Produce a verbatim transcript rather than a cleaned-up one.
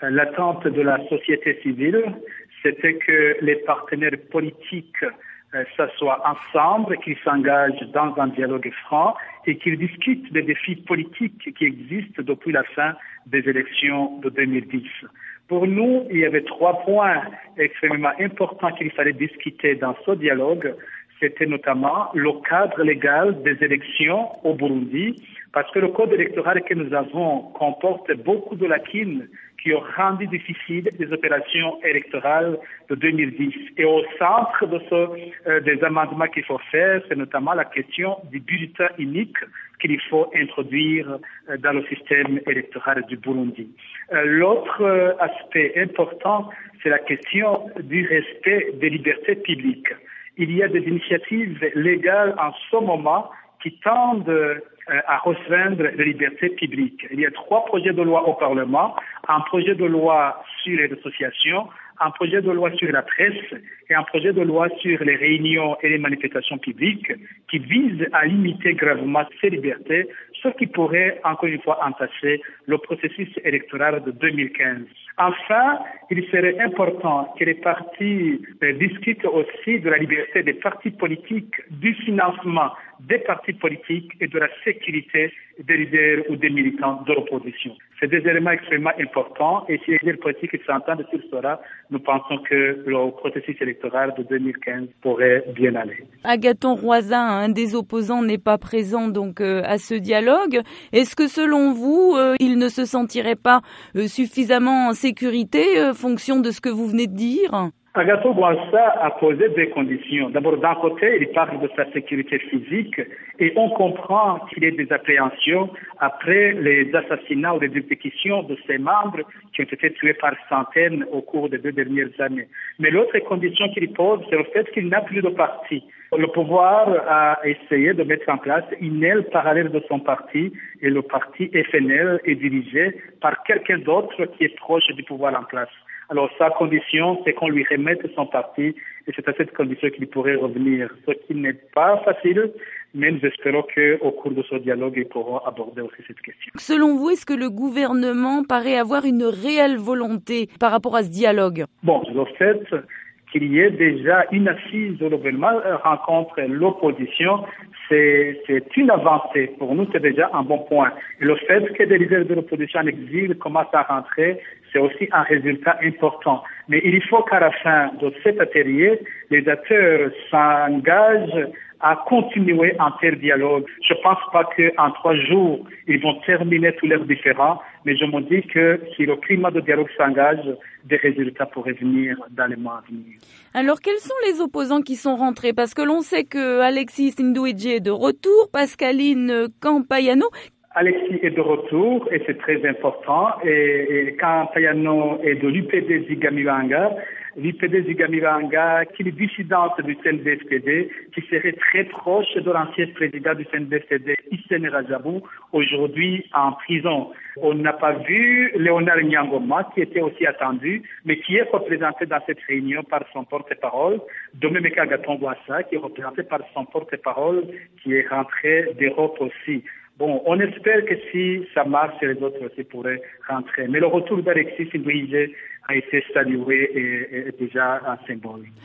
L'attente de la société civile, c'était que les partenaires politiques euh, s'assoient ensemble, qu'ils s'engagent dans un dialogue franc et qu'ils discutent des défis politiques qui existent depuis la fin des élections de deux mille dix. Pour nous, il y avait trois points extrêmement importants qu'il fallait discuter dans ce dialogue. C'était notamment le cadre légal des élections au Burundi, parce que le code électoral que nous avons comporte beaucoup de lacunes qui ont rendu difficile les opérations électorales de deux mille dix. Et au centre de ce, euh, des amendements qu'il faut faire, c'est notamment la question du bulletin unique qu'il faut introduire euh, dans le système électoral du Burundi. Euh, l'autre euh, aspect important, c'est la question du respect des libertés publiques. Il y a des initiatives légales en ce moment qui tendent euh, à restreindre les libertés publiques. Il y a trois projets de loi au Parlement, un projet de loi sur les associations, un projet de loi sur la presse et un projet de loi sur les réunions et les manifestations publiques qui visent à limiter gravement ces libertés, ce qui pourrait encore une fois entacher le processus électoral de deux mille quinze. Enfin, il serait important que les partis euh, discutent aussi de la liberté des partis politiques, du financement des partis politiques et de la sécurité des leaders ou des militants de l'opposition. C'est des éléments extrêmement importants et si les leaders politiques s'entendent sur cela, nous pensons que le processus électoral de deux mille quinze pourrait bien aller. Agathon Rwasa, un des opposants, n'est pas présent donc euh, à ce dialogue. Est-ce que selon vous, euh, il ne se sentirait pas euh, suffisamment en sécurité, euh, fonction de ce que vous venez de dire ? Agathon Rwasa a posé des conditions. D'abord, d'un côté, il parle de sa sécurité physique et on comprend qu'il y ait des appréhensions après les assassinats ou les exécutions de ses membres qui ont été tués par centaines au cours des deux dernières années. Mais l'autre condition qu'il pose, c'est le fait qu'il n'a plus de parti. Le pouvoir a essayé de mettre en place une aile parallèle de son parti et le parti F N L est dirigé par quelqu'un d'autre qui est proche du pouvoir en place. Alors, sa condition, c'est qu'on lui remette son parti et c'est à cette condition qu'il pourrait revenir, ce qui n'est pas facile, mais nous espérons qu'au cours de ce dialogue, ils pourront aborder aussi cette question. Selon vous, est-ce que le gouvernement paraît avoir une réelle volonté par rapport à ce dialogue ? Bon, le fait qu'il y ait déjà une assise où le gouvernement rencontre l'opposition, c'est, c'est une avancée. Pour nous, c'est déjà un bon point. Et le fait que des leaders de l'opposition en exil commencent à rentrer, c'est aussi un résultat important. Mais il faut qu'à la fin de cet atelier, les acteurs s'engagent à continuer un tel dialogue. Je ne pense pas qu'en trois jours, ils vont terminer tous leurs différends, mais je me dis que si le climat de dialogue s'engage, des résultats pourraient venir dans les mois à venir. Alors, quels sont les opposants qui sont rentrés ? Parce que l'on sait que Alexis Nduhije est de retour, Pascaline Campayano. Alexis est de retour et c'est très important. Et, et Campayano est de l'U P D Zigamibanga. L'U P D Zigamibanga, qui est dissidente du C N D F T D, qui serait très proche de l'ancien président du C N D F T D, Hissène Rajabou, aujourd'hui en prison. On n'a pas vu Léonard Nyangoma, qui était aussi attendu, mais qui est représenté dans cette réunion par son porte-parole, de même qu'Agathon Rwasa, qui est représenté par son porte-parole, qui est rentré d'Europe aussi. Bon, on espère que si ça marche, les autres aussi pourraient rentrer. Mais le retour d'Alexis Nduhije a été salué et est déjà un symbole.